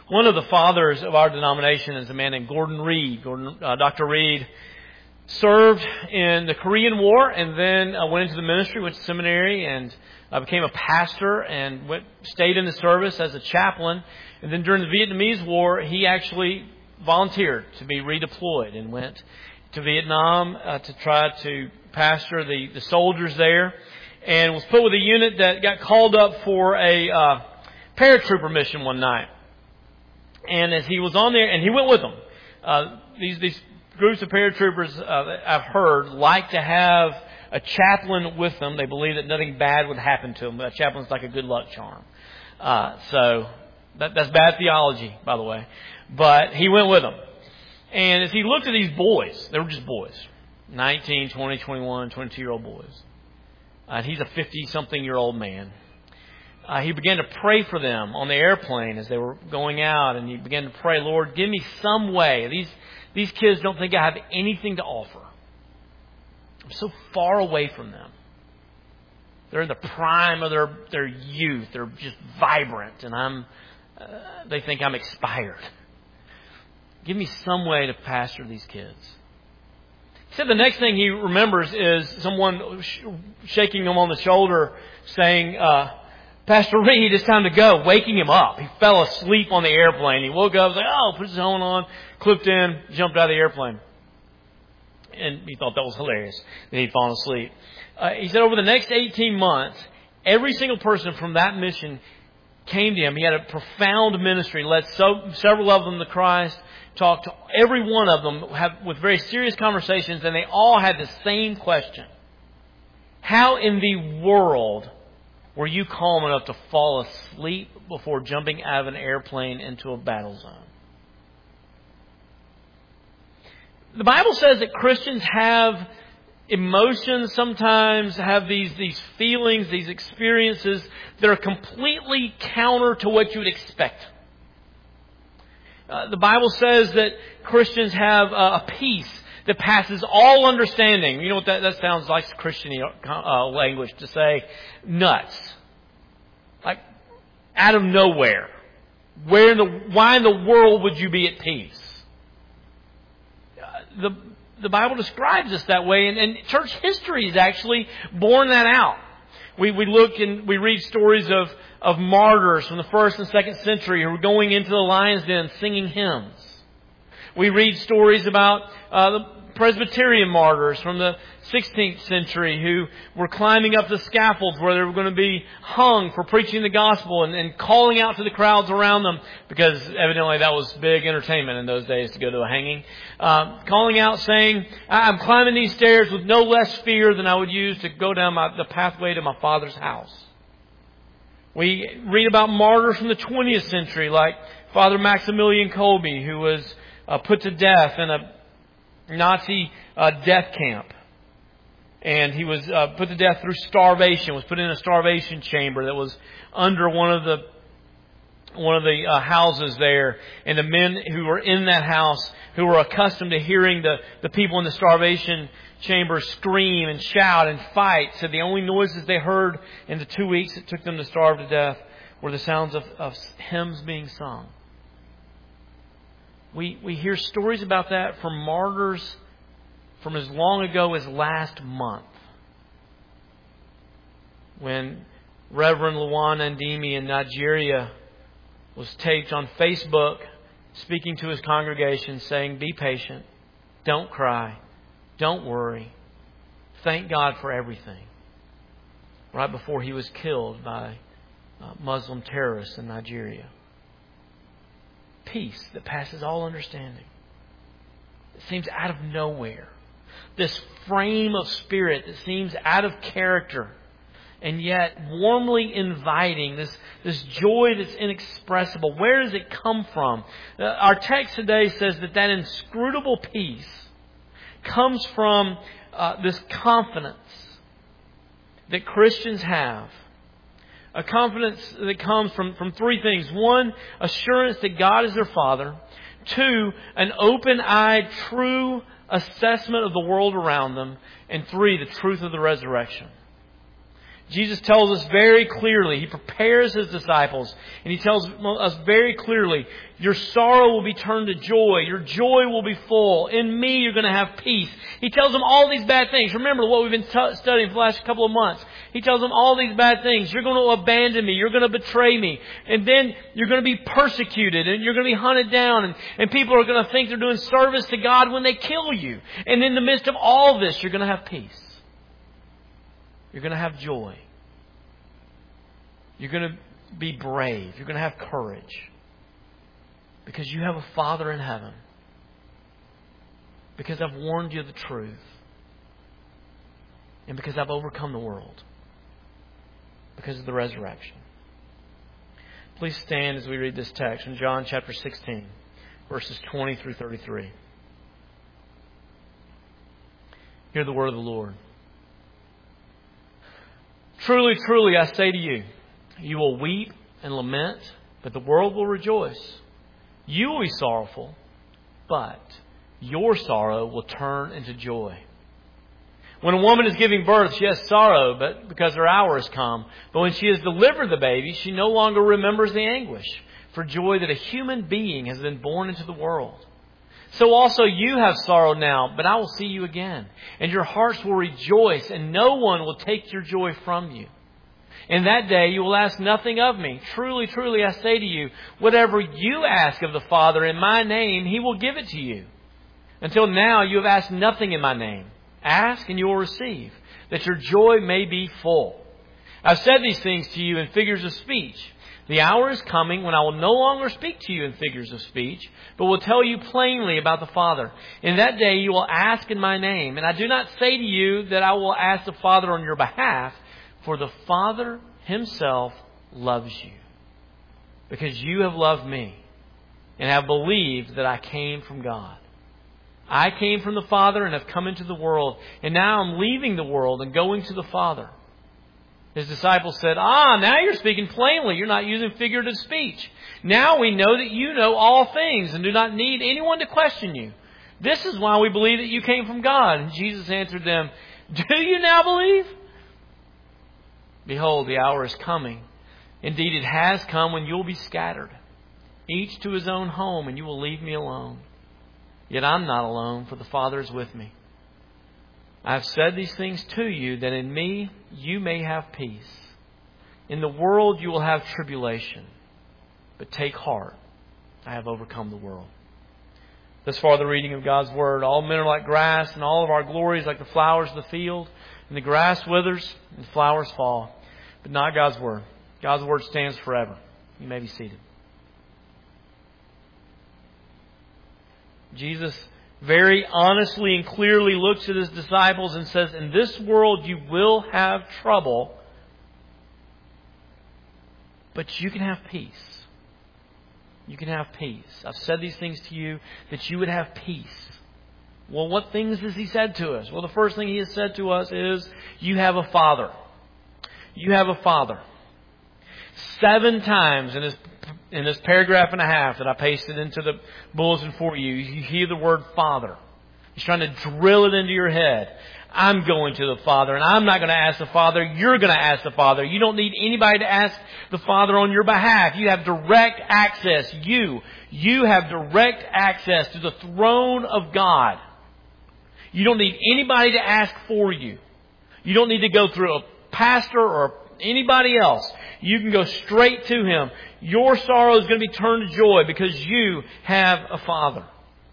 One of the fathers of our denomination is a man named Gordon Reed. Dr. Reed served in the Korean War and then went into the ministry, went to seminary, and became a pastor and stayed in the service as a chaplain. And then during the Vietnamese War, he actually volunteered to be redeployed and went to Vietnam to try to pastor the soldiers there, and was put with a unit that got called up for a paratrooper mission one night. And as he was on there, and he went with them. These groups of paratroopers, I've heard, like to have a chaplain with them. They believe that nothing bad would happen to them. A chaplain's like a good luck charm. So that's bad theology, by the way. But he went with them. And as he looked at these boys, they were just boys. 19, 20, 21, 22-year-old boys. And he's a 50-something-year-old man. He began to pray for them on the airplane as they were going out. And he began to pray, Lord, give me some way. These kids don't think I have anything to offer. I'm so far away from them. They're in the prime of their youth. They're just vibrant. And they think I'm expired. Give me some way to pastor these kids. He said the next thing he remembers is someone shaking him on the shoulder saying, Pastor Reed, it's time to go, waking him up. He fell asleep on the airplane. He woke up, was like, put his helmet on, clipped in, jumped out of the airplane. And he thought that was hilarious that he'd fallen asleep. He said over the next 18 months, every single person from that mission came to him. He had a profound ministry, led several of them to Christ, talked to every one of them with very serious conversations, and they all had the same question. How in the world were you calm enough to fall asleep before jumping out of an airplane into a battle zone? The Bible says that Christians have emotions, sometimes have these feelings, these experiences that are completely counter to what you would expect. The Bible says that Christians have a peace that passes all understanding. You know what that sounds like? Christian language to say nuts. Like out of nowhere. Why in the world would you be at peace? The Bible describes us that way, and church history has actually borne that out. We look and we read stories of martyrs from the 1st and 2nd century who were going into the lion's den singing hymns. We read stories about the Presbyterian martyrs from the 16th century who were climbing up the scaffolds where they were going to be hung for preaching the gospel and calling out to the crowds around them, because evidently that was big entertainment in those days to go to a hanging. Calling out saying, I'm climbing these stairs with no less fear than I would use to go down the pathway to my Father's house. We read about martyrs from the 20th century like Father Maximilian Kolbe, who was put to death in a Nazi death camp. And he was put to death through starvation, was put in a starvation chamber that was under one of the houses there. And the men who were in that house, who were accustomed to hearing the people in the starvation chamber scream and shout and fight, said the only noises they heard in the 2 weeks it took them to starve to death were the sounds of hymns being sung. We hear stories about that from martyrs from as long ago as last month, when Reverend Luwan Ndimi in Nigeria was taped on Facebook speaking to his congregation saying, be patient, don't cry, don't worry, thank God for everything, right before he was killed by Muslim terrorists in Nigeria. Peace that passes all understanding. It seems out of nowhere. This frame of spirit that seems out of character and yet warmly inviting, this joy that's inexpressible. Where does it come from? Our text today says that inscrutable peace comes from this confidence that Christians have. A confidence that comes from three things. One, assurance that God is their Father. Two, an open-eyed, true assessment of the world around them. And three, the truth of the resurrection. Jesus tells us very clearly, He prepares His disciples, and He tells us very clearly, your sorrow will be turned to joy. Your joy will be full. In me, you're going to have peace. He tells them all these bad things. Remember what we've been studying for the last couple of months. He tells them all these bad things. You're going to abandon me. You're going to betray me. And then you're going to be persecuted, and you're going to be hunted down, and people are going to think they're doing service to God when they kill you. And in the midst of all this, you're going to have peace. You're going to have joy. You're going to be brave. You're going to have courage. Because you have a Father in heaven. Because I've warned you of the truth. And because I've overcome the world. Because of the resurrection. Please stand as we read this text in John chapter 16, verses 20 through 33. Hear the word of the Lord. Truly, truly, I say to you, you will weep and lament, but the world will rejoice. You will be sorrowful, but your sorrow will turn into joy. When a woman is giving birth, she has sorrow, but because her hour has come. But when she has delivered the baby, she no longer remembers the anguish for joy that a human being has been born into the world. So also you have sorrow now, but I will see you again, and your hearts will rejoice, and no one will take your joy from you. In that day you will ask nothing of me. Truly, truly, I say to you, whatever you ask of the Father in my name, He will give it to you. Until now you have asked nothing in my name. Ask and you will receive, that your joy may be full. I've said these things to you in figures of speech. The hour is coming when I will no longer speak to you in figures of speech, but will tell you plainly about the Father. In that day you will ask in my name. And I do not say to you that I will ask the Father on your behalf, for the Father Himself loves you, because you have loved me and have believed that I came from God. I came from the Father and have come into the world, and now I'm leaving the world and going to the Father. His disciples said, now you're speaking plainly. You're not using figurative speech. Now we know that you know all things and do not need anyone to question you. This is why we believe that you came from God. And Jesus answered them, do you now believe? Behold, the hour is coming. Indeed, it has come when you will be scattered, each to his own home, and you will leave me alone. Yet I'm not alone, for the Father is with me. I have said these things to you, that in me you may have peace. In the world you will have tribulation. But take heart, I have overcome the world. Thus far the reading of God's Word. All men are like grass, and all of our glory is like the flowers of the field. And the grass withers, and the flowers fall. But not God's Word. God's Word stands forever. You may be seated. Jesus very honestly and clearly looks at His disciples and says, in this world you will have trouble, but you can have peace. You can have peace. I've said these things to you that you would have peace. Well, what things has He said to us? Well, the first thing He has said to us is, you have a Father. You have a Father. 7 times in this paragraph and a half that I pasted into the bulletin for you, you hear the word Father. He's trying to drill it into your head. I'm going to the Father, and I'm not going to ask the Father. You're going to ask the Father. You don't need anybody to ask the Father on your behalf. You have direct access. You have direct access to the throne of God. You don't need anybody to ask for you. You don't need to go through a pastor or anybody else. You can go straight to Him. Your sorrow is going to be turned to joy because you have a Father.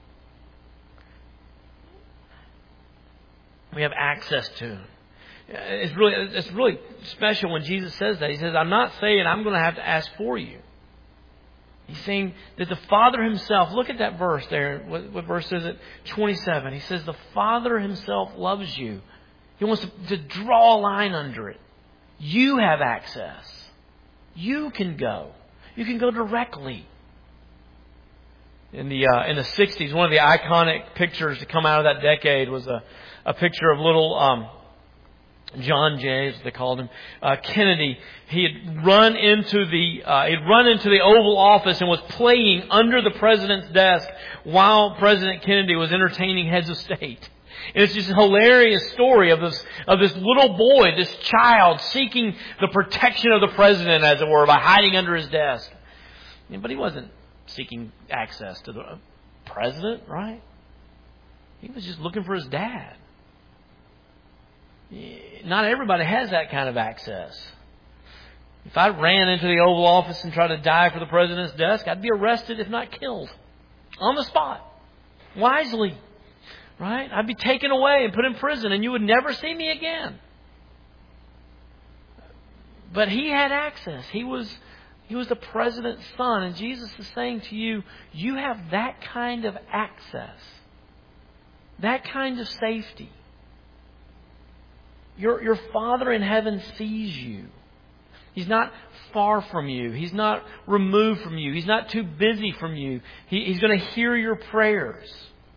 We have access to Him. It's really special when Jesus says that. He says, I'm not saying I'm going to have to ask for you. He's saying that the Father Himself, look at that verse there. What verse is it? 27. He says the Father Himself loves you. He wants to draw a line under it. You have access. You can go. You can go directly. In the 60s, one of the iconic pictures to come out of that decade was a picture of little John Jay, as they called him, Kennedy. He had run into the Oval Office and was playing under the president's desk while President Kennedy was entertaining heads of state. And it's just a hilarious story of this little boy, this child, seeking the protection of the president, as it were, by hiding under his desk. But he wasn't seeking access to the president, right? He was just looking for his dad. Not everybody has that kind of access. If I ran into the Oval Office and tried to dive for the president's desk, I'd be arrested, if not killed, on the spot, wisely, right? I'd be taken away and put in prison, and you would never see me again. But he had access. He was the president's son, and Jesus is saying to you, you have that kind of access, that kind of safety. Your Father in heaven sees you. He's not far from you. He's not removed from you. He's not too busy from you. He's going to hear your prayers.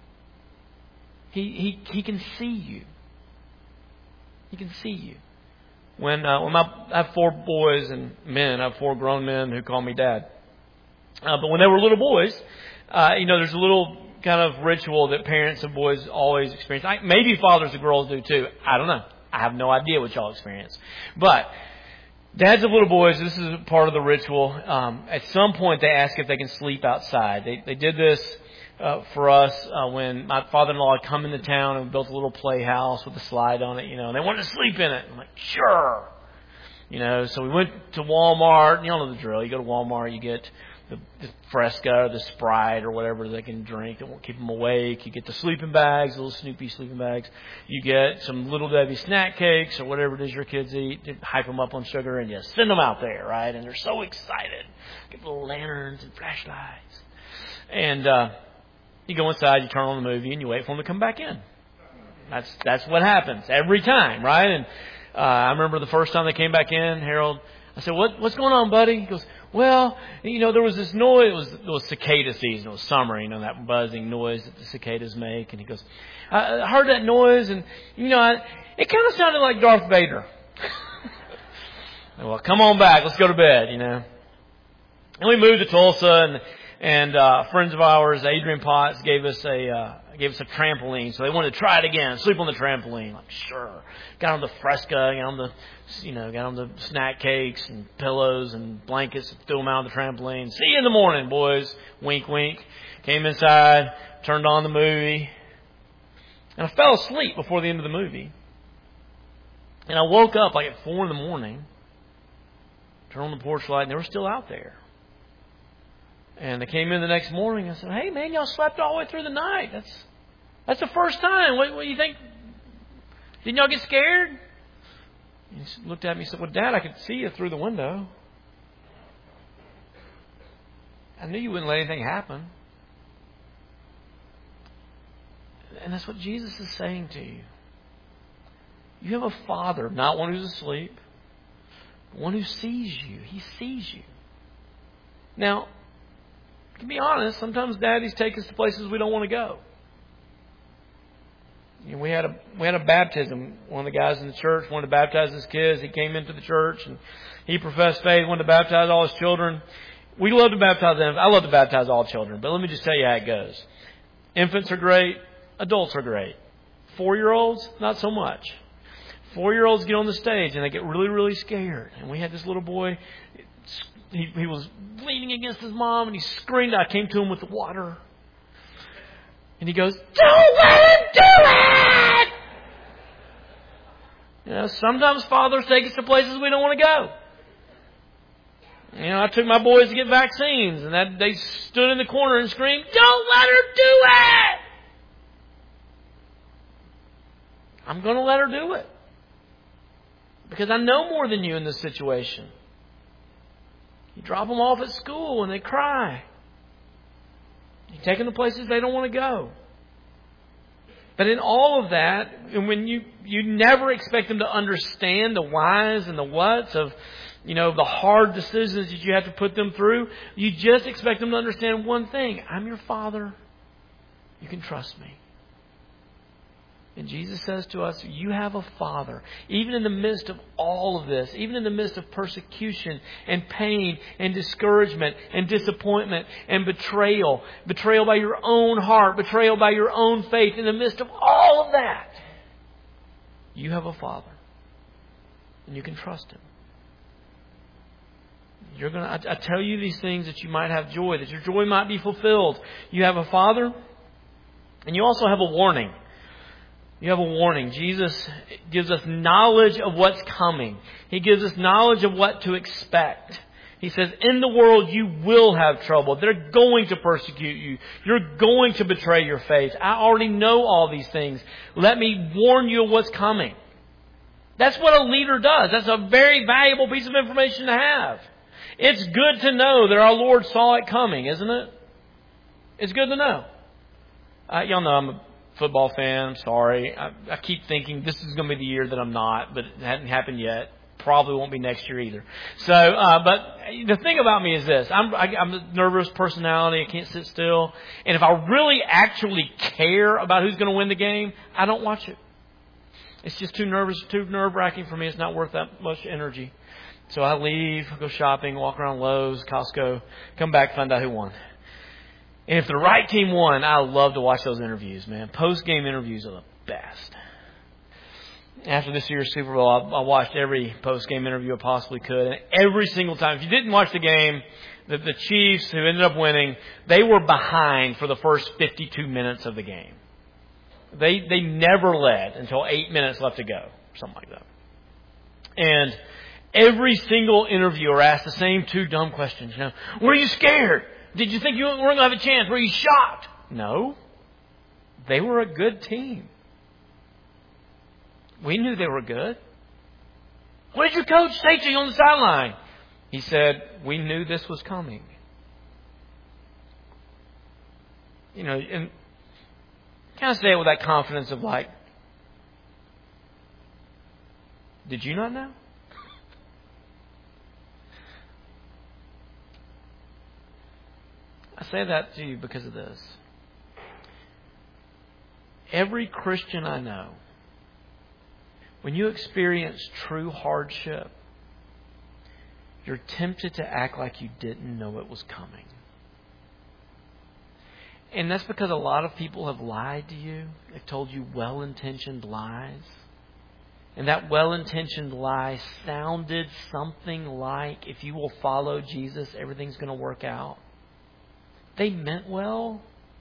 He can see you. He can see you. I have 4 boys and men. I have 4 grown men who call me dad. But when they were little boys, there's a little kind of ritual that parents of boys always experience. Maybe fathers of girls do too. I don't know. I have no idea what y'all experience. But dads of little boys, this is part of the ritual. At some point, they ask if they can sleep outside. They did this for us when my father-in-law had come into town and built a little playhouse with a slide on it, and they wanted to sleep in it. I'm like, sure. So we went to Walmart. Y'all know the drill. You go to Walmart, you get the Fresca or the Sprite or whatever they can drink that won't keep them awake. You get the sleeping bags, little Snoopy sleeping bags. You get some Little Debbie snack cakes or whatever it is your kids eat. To hype them up on sugar and just send them out there, right? And they're so excited. Get little lanterns and flashlights. And you go inside, you turn on the movie, and you wait for them to come back in. That's what happens every time, right? And I remember the first time they came back in, Harold, I said, what's going on, buddy? He goes, well, there was this noise. It was cicada season. It was summer, that buzzing noise that the cicadas make. And he goes, I heard that noise, and, it kind of sounded like Darth Vader. Well, come on back. Let's go to bed, And we moved to Tulsa, and friends of ours, Adrian Potts, gave us a trampoline. So they wanted to try it again, sleep on the trampoline. Like, sure. Got on the Fresca, got on the snack cakes and pillows and blankets, threw them out on the trampoline. See you in the morning, boys. Wink, wink. Came inside, turned on the movie, and I fell asleep before the end of the movie. And I woke up like at 4 a.m, turned on the porch light, and they were still out there. And they came in the next morning and said, hey, man, y'all slept all the way through the night. That's the first time. What do you think? Didn't y'all get scared? He looked at me and said, well, Dad, I could see you through the window. I knew you wouldn't let anything happen. And that's what Jesus is saying to you. You have a Father, not one who's asleep, but one who sees you. He sees you. Now, to be honest, sometimes daddies take us to places we don't want to go. We had a baptism. One of the guys in the church wanted to baptize his kids. He came into the church and he professed faith, wanted to baptize all his children. We love to baptize them. I love to baptize all children, but let me just tell you how it goes. Infants are great. Adults are great. 4-year-olds, not so much. 4-year-olds get on the stage and they get really, really scared. And we had this little boy. He was leaning against his mom and he screamed. I came to him with the water. And he goes, don't let him do it! Sometimes fathers take us to places we don't want to go. I took my boys to get vaccines and they stood in the corner and screamed, don't let her do it! I'm going to let her do it. Because I know more than you in this situation. You drop them off at school and they cry. You take them to places they don't want to go. But in all of that, and when you never expect them to understand the whys and the whats of, the hard decisions that you have to put them through, you just expect them to understand one thing. I'm your Father. You can trust me. And Jesus says to us, you have a Father. Even in the midst of all of this, even in the midst of persecution and pain and discouragement and disappointment and betrayal by your own heart, betrayal by your own faith, in the midst of all of that, you have a Father. And you can trust Him. I tell you these things that you might have joy, that your joy might be fulfilled. You have a Father, and you also have a warning. You have a warning. Jesus gives us knowledge of what's coming. He gives us knowledge of what to expect. He says, in the world you will have trouble. They're going to persecute you. You're going to betray your faith. I already know all these things. Let me warn you of what's coming. That's what a leader does. That's a very valuable piece of information to have. It's good to know that our Lord saw it coming, isn't it? It's good to know. Y'all know I'm a football fan. I'm sorry. I keep thinking this is going to be the year that I'm not, but it hasn't happened yet. Probably won't be next year either. So, but the thing about me is this. I'm a nervous personality. I can't sit still. And if I really actually care about who's going to win the game, I don't watch it. It's just too nerve-wracking for me. It's not worth that much energy. So I leave, go shopping, walk around Lowe's, Costco, come back, find out who won. And if the right team won, I love to watch those interviews, man. Post-game interviews are the best. After this year's Super Bowl, I watched every post-game interview I possibly could. And every single time, if you didn't watch the game, the Chiefs, who ended up winning, they were behind for the first 52 minutes of the game. They never led until 8 minutes left to go, something like that. And every single interviewer asked the same two dumb questions. Were you scared? Did you think you weren't going to have a chance? Were you shocked? No. They were a good team. We knew they were good. What did your coach say to you on the sideline? He said, we knew this was coming. And kind of say it with that confidence of like, did you not know? I say that to you because of this. Every Christian I know, when you experience true hardship, you're tempted to act like you didn't know it was coming. And that's because a lot of people have lied to you. They've told you well-intentioned lies. And that well-intentioned lie sounded something like, if you will follow Jesus, everything's going to work out. They meant well,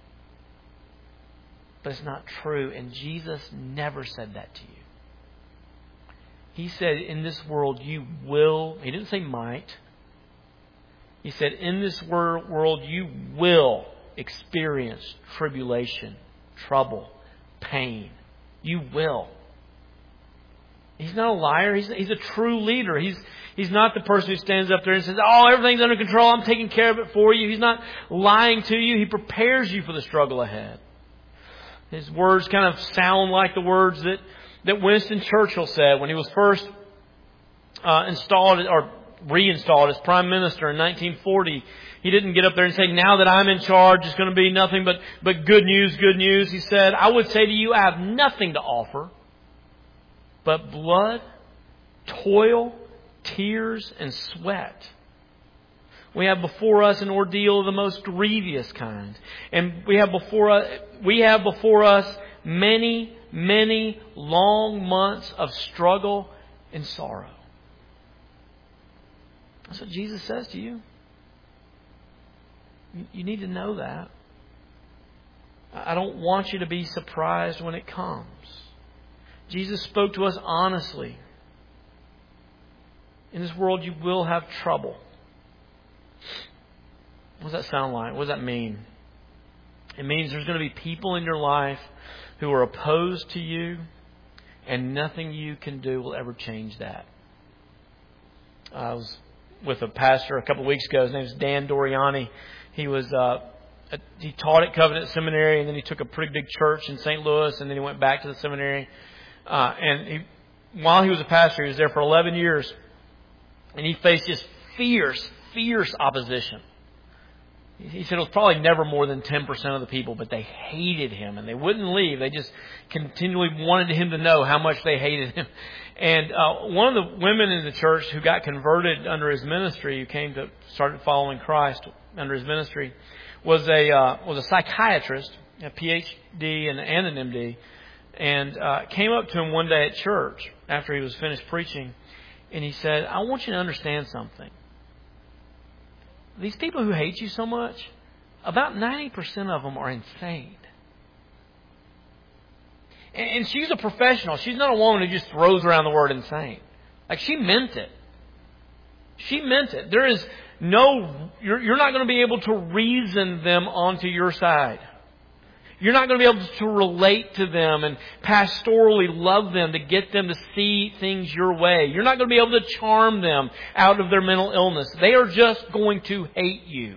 but it's not true. And Jesus never said that to you. He said, in this world you will, He didn't say might. He said, in this world you will experience tribulation, trouble, pain. You will. He's not a liar. He's a true leader. He's not the person who stands up there and says, oh, everything's under control. I'm taking care of it for you. He's not lying to you. He prepares you for the struggle ahead. His words kind of sound like the words that Winston Churchill said when he was first installed or reinstalled as Prime Minister in 1940. He didn't get up there and say, now that I'm in charge, it's going to be nothing but good news, good news. He said, I would say to you, I have nothing to offer but blood, toil, tears, and sweat. We have before us an ordeal of the most grievous kind. And we have before us many, many long months of struggle and sorrow. That's what Jesus says to you. You need to know that. I don't want you to be surprised when it comes. Jesus spoke to us honestly. In this world you will have trouble. What does that sound like? What does that mean? It means there's going to be people in your life who are opposed to you, and nothing you can do will ever change that. I was with a pastor a couple of weeks ago. His name is Dan Doriani. He taught at Covenant Seminary, and then he took a pretty big church in St. Louis, and then he went back to the seminary. While he was a pastor, he was there for 11 years, and he faced just fierce opposition. He said it was probably never more than 10% of the people, but they hated him and they wouldn't leave. They just continually wanted him to know how much they hated him. And one of the women in the church who got converted under his ministry, who came to started following Christ under his ministry, was a psychiatrist, a PhD and an MD, and came up to him one day at church after he was finished preaching, and he said, "I want you to understand something. These people who hate you so much, about 90% of them are insane." And she's a professional. She's not a woman who just throws around the word insane. Like, she meant it. She meant it. There is you're not going to be able to reason them onto your side. You're not going to be able to relate to them and pastorally love them to get them to see things your way. You're not going to be able to charm them out of their mental illness. They are just going to hate you.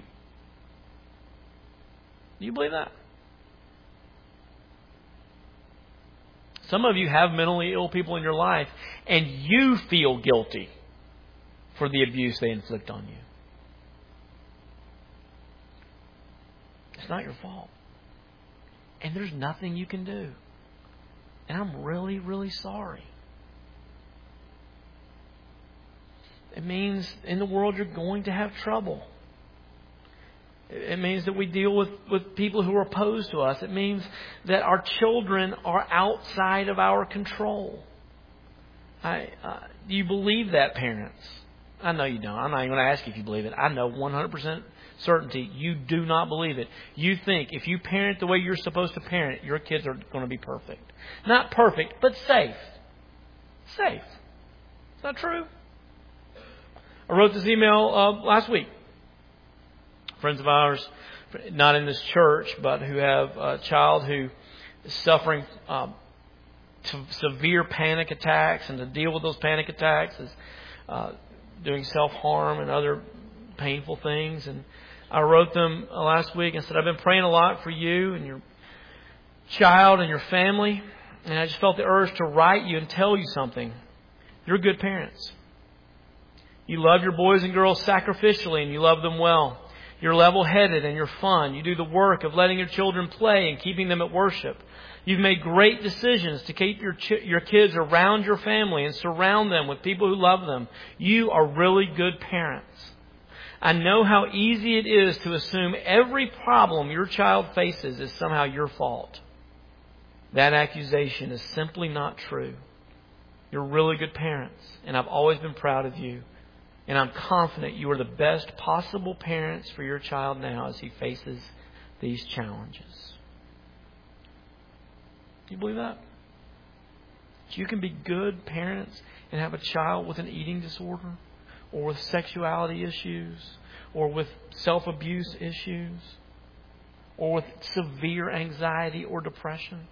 Do you believe that? Some of you have mentally ill people in your life, and you feel guilty for the abuse they inflict on you. It's not your fault. And there's nothing you can do. And I'm really, really sorry. It means in the world you're going to have trouble. It means that we deal with people who are opposed to us. It means that our children are outside of our control. Do you believe that, parents? I know you don't. I'm not even going to ask you if you believe it. I know 100% certainty you do not believe it. You think if you parent the way you're supposed to parent, your kids are going to be perfect. Not perfect, but safe. Safe. Is that true? I wrote this email last week. Friends of ours, not in this church, but who have a child who is suffering severe panic attacks, and to deal with those panic attacks is doing self-harm and other painful things. And I wrote them last week and said, I've been praying a lot for you and your child and your family, and I just felt the urge to write you and tell you something. You're good parents. You love your boys and girls sacrificially, and you love them well. You're level-headed and you're fun. You do the work of letting your children play and keeping them at worship. You've made great decisions to keep your kids around your family and surround them with people who love them. You are really good parents. I know how easy it is to assume every problem your child faces is somehow your fault. That accusation is simply not true. You're really good parents, and I've always been proud of you. And I'm confident you are the best possible parents for your child now as he faces these challenges. Do you believe that? You can be good parents and have a child with an eating disorder, or with sexuality issues, or with self-abuse issues, or with severe anxiety or depression.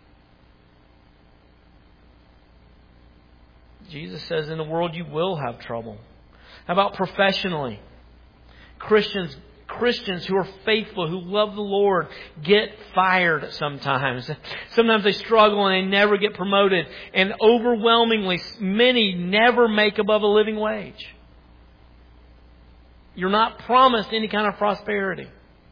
Jesus says in the world you will have trouble. How about professionally? Christians who are faithful, who love the Lord, get fired sometimes. Sometimes they struggle and they never get promoted. And overwhelmingly, many never make above a living wage. You're not promised any kind of prosperity.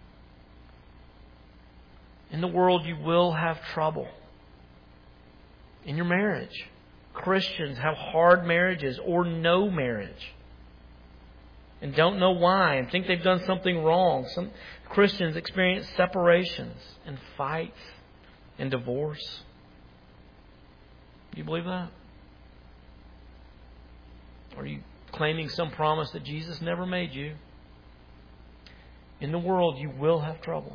In the world, you will have trouble. In your marriage, Christians have hard marriages or no marriage, and don't know why, and think they've done something wrong. Some Christians experience separations and fights and divorce. Do you believe that? Are you claiming some promise that Jesus never made you? In the world, you will have trouble.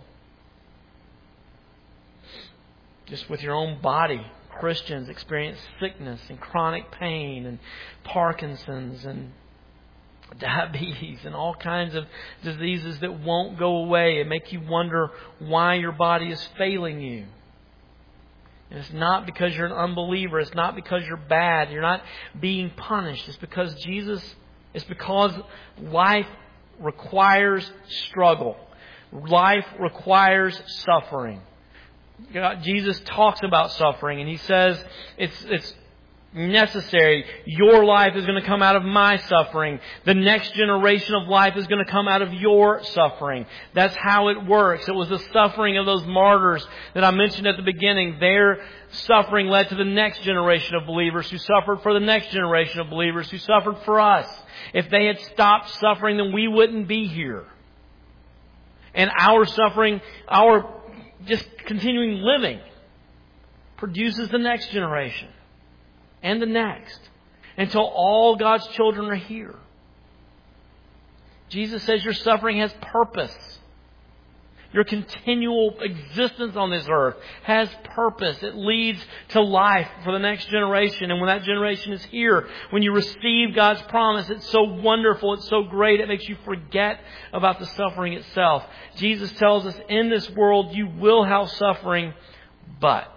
Just with your own body, Christians experience sickness and chronic pain and Parkinson's and diabetes and all kinds of diseases that won't go away and make you wonder why your body is failing you. And it's not because you're an unbeliever. It's not because you're bad. You're not being punished. It's because life requires struggle. Life requires suffering. Jesus talks about suffering, and He says it's necessary. Your life is going to come out of my suffering. The next generation of life is going to come out of your suffering. That's how it works. It was the suffering of those martyrs that I mentioned at the beginning. Their suffering led to the next generation of believers who suffered for the next generation of believers who suffered for us. If they had stopped suffering, then we wouldn't be here. And our suffering, our just continuing living, produces the next generation. And the next. Until all God's children are here. Jesus says your suffering has purpose. Your continual existence on this earth has purpose. It leads to life for the next generation. And when that generation is here, when you receive God's promise, it's so wonderful, it's so great, it makes you forget about the suffering itself. Jesus tells us, in this world you will have suffering, but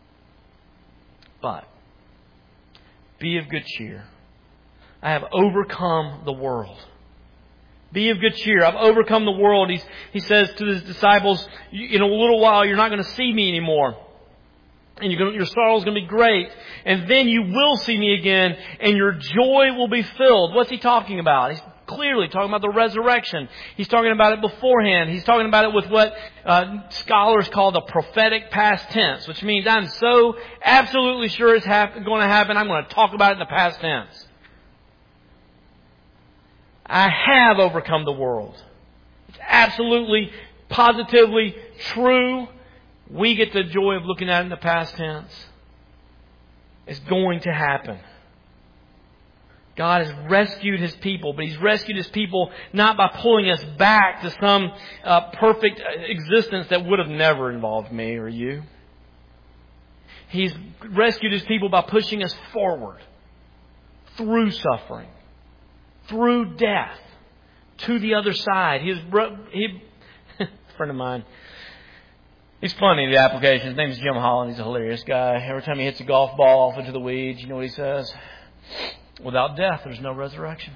be of good cheer. I have overcome the world. Be of good cheer. I've overcome the world. He says to his disciples, in a little while you're not going to see me anymore. And your sorrow is going to be great. And then you will see me again and your joy will be filled. What's he talking about? He's clearly talking about the resurrection. He's talking about it beforehand. He's talking about it with what scholars call the prophetic past tense, which means I'm so absolutely sure it's going to happen, I'm going to talk about it in the past tense. I have overcome the world. It's absolutely, positively true. We get the joy of looking at it in the past tense. It's going to happen. God has rescued His people, but He's rescued His people not by pulling us back to some perfect existence that would have never involved me or you. He's rescued His people by pushing us forward through suffering, through death, to the other side. A friend of mine, he's funny in the application. His name is Jim Holland. He's a hilarious guy. Every time he hits a golf ball off into the weeds, you know what he says? Without death, there's no resurrection.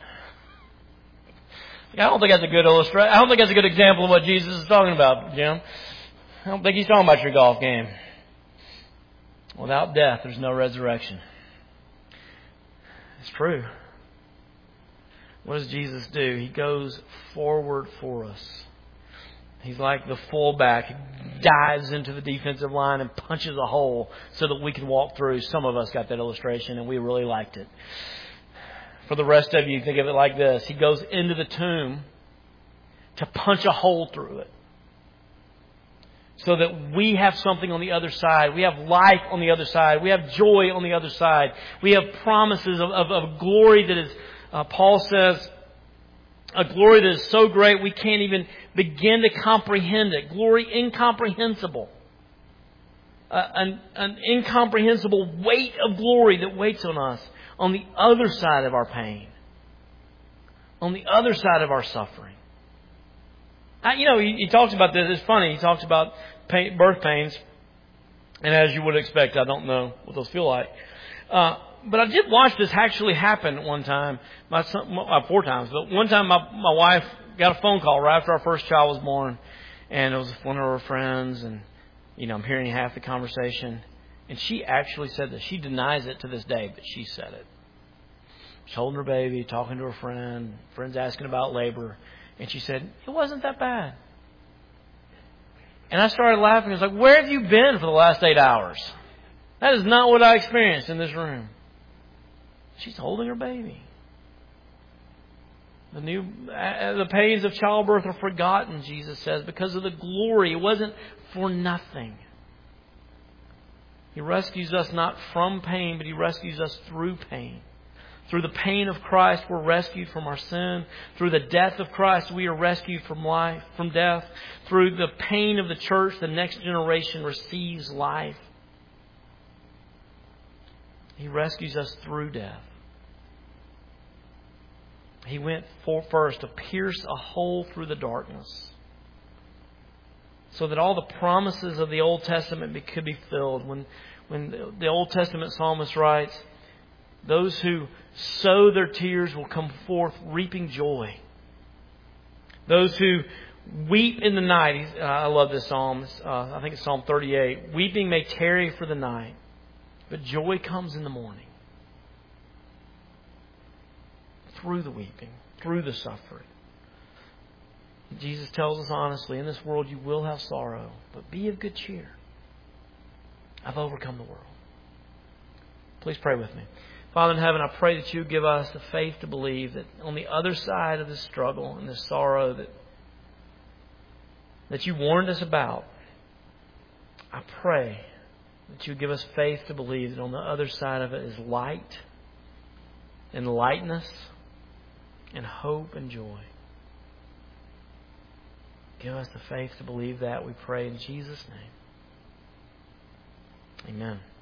I don't think that's a good illustration. I don't think that's a good example of what Jesus is talking about, Jim. I don't think he's talking about your golf game. Without death, there's no resurrection. It's true. What does Jesus do? He goes forward for us. He's like the fullback. He dives into the defensive line and punches a hole so that we can walk through. Some of us got that illustration and we really liked it. For the rest of you, think of it like this. He goes into the tomb to punch a hole through it. So that we have something on the other side. We have life on the other side. We have joy on the other side. We have promises of glory that is, Paul says, a glory that is so great we can't even begin to comprehend it. Glory incomprehensible. An incomprehensible weight of glory that waits on us on the other side of our pain. On the other side of our suffering. He talks about this. It's funny. He talks about birth pains. And as you would expect, I don't know what those feel like. But I did watch this actually happen one time. 4 times. But one time my wife got a phone call right after our first child was born. And it was one of her friends. And, I'm hearing half the conversation. And she actually said this. She denies it to this day, but she said it. She's holding her baby, talking to her friend. Friend's asking about labor. And she said, it wasn't that bad. And I started laughing. I was like, where have you been for the last 8 hours? That is not what I experienced in this room. She's holding her baby. The pains of childbirth are forgotten, Jesus says, because of the glory. It wasn't for nothing. He rescues us not from pain, but He rescues us through pain. Through the pain of Christ, we're rescued from our sin. Through the death of Christ, we are rescued from life, from death. Through the pain of the church, the next generation receives life. He rescues us through death. He went first to pierce a hole through the darkness, so that all the promises of the Old Testament could be filled. When the Old Testament psalmist writes, those who sow their tears will come forth reaping joy. Those who weep in the night. I love this psalm. I think it's Psalm 38. Weeping may tarry for the night, but joy comes in the morning. through the weeping, through the suffering. Jesus tells us honestly, in this world you will have sorrow, but be of good cheer. I've overcome the world. Please pray with me. Father in heaven, I pray that you give us the faith to believe that on the other side of this struggle and this sorrow that you warned us about, I pray that you give us faith to believe that on the other side of it is light and lightness and hope and joy. Give us the faith to believe that, we pray in Jesus' name. Amen.